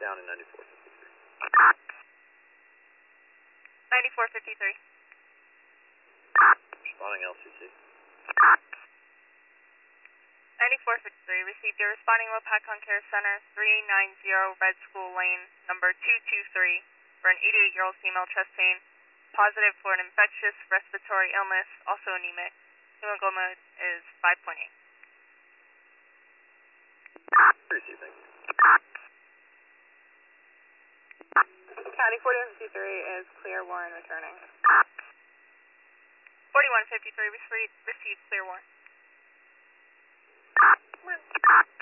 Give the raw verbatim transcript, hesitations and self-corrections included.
down in ninety-four fifty-three. ninety-four fifty-three. Responding L C C. ninety-four fifty-three, received your responding Lopatcon Care Center, three ninety Red School Lane, number two two three, for an eighty-eight-year-old female chest pain, positive for an infectious respiratory illness, also anemic. Hemoglobin is five point eight. Received, thank you. County forty-one fifty-three is clear, Warren returning. forty-one fifty-three, received clear warrant. Warren.